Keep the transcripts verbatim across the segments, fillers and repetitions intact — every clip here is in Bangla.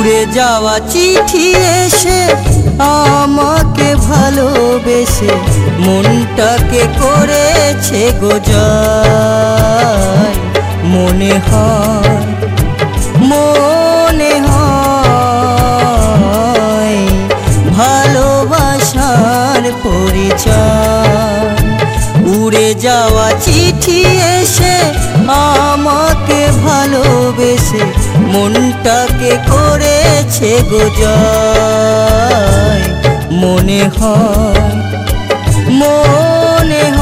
উড়ে যাওয়া চিঠি এসে আমাকে ভালোবেসে মনটাকে করেছে গোজায়। মনে হয় মনে হয় ভালোবাসার পরিচয়। উড়ে যাওয়া চিঠি এসে আমাকে ভালোবেসে মনটাকে করেছে গোজায়। মনে হয় মনে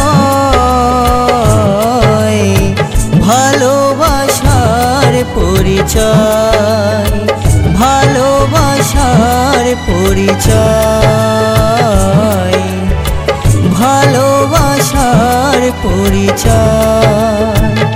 হয় ভালোবাসার পরিচয়, ভালোবাসার পরিচয়, ভালোবাসার পরিচয়।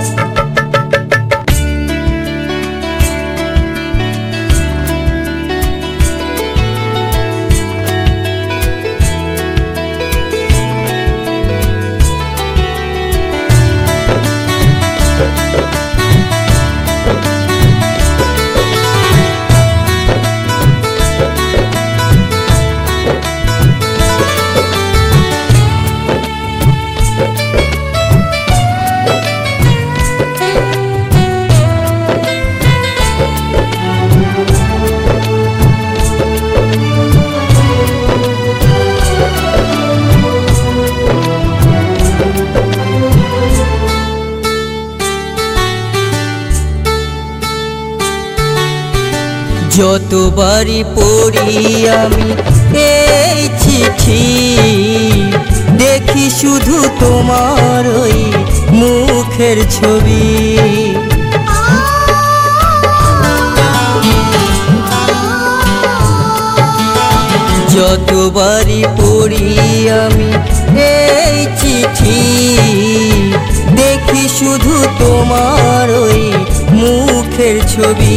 যতবারই পড়ি আমি এই চিঠি, দেখি শুধু তোমার ওই মুখের ছবি। যতবারই পড়ি আমি এই চিঠি, দেখি শুধু তোমার ওই মুখের ছবি।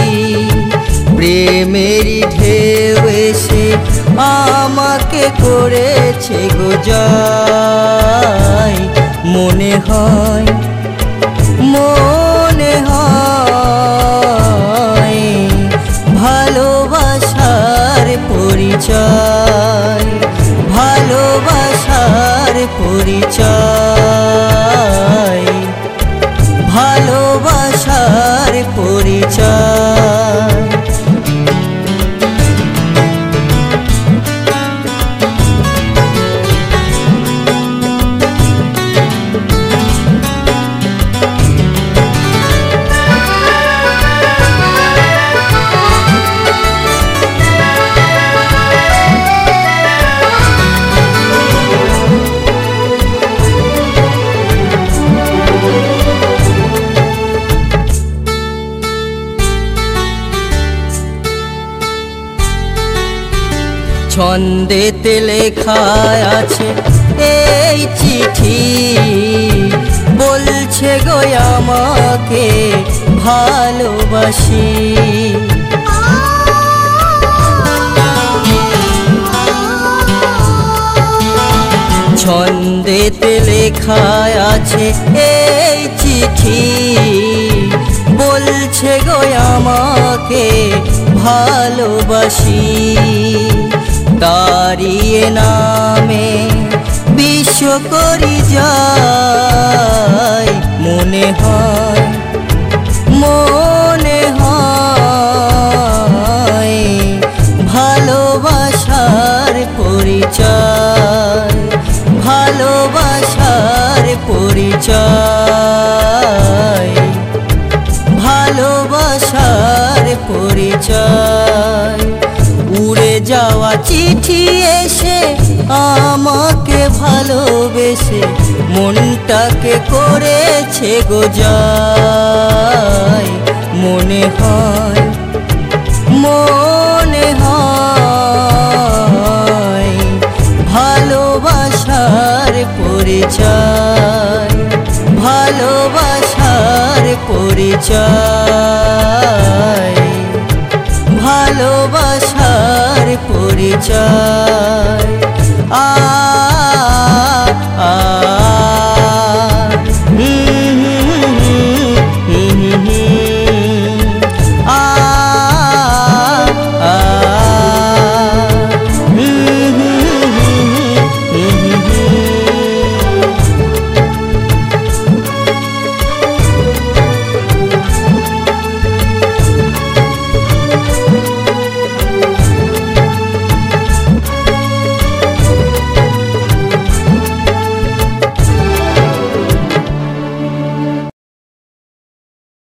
প্রেমেরই ঢেউ এসে আমাকে করেছে গোজায়। মনে হয় মনে হয় ভালোবাসার পরিচয়, ভালোবাসার পরিচয়, ভালোবাসার পরিচয়। ছন্দেতে লেখা আছে এই চিঠি, বলছে গো আমাকে ভালোবাসি। ছন্দেতে লেখা আছে এই চিঠি, বলছে গো আমাকে ভালোবাসি। তারি নামে বিশ্ব করি যায়। মনে হয় মনে হয় ভালোবাসার পরিচয়, ভালোবাসার পরিচয়, ভালোবাসার পরিচয়। উড়ে যাওয়া চিঠি এসে আমাকে ভালোবেসে মনটাকে করেছে গোজায়। মনে হয় মনে হয় ভালোবাসার পরিচয়, ভালোবাসার পরিচয়, ভালোবাসার পরিচয়। আ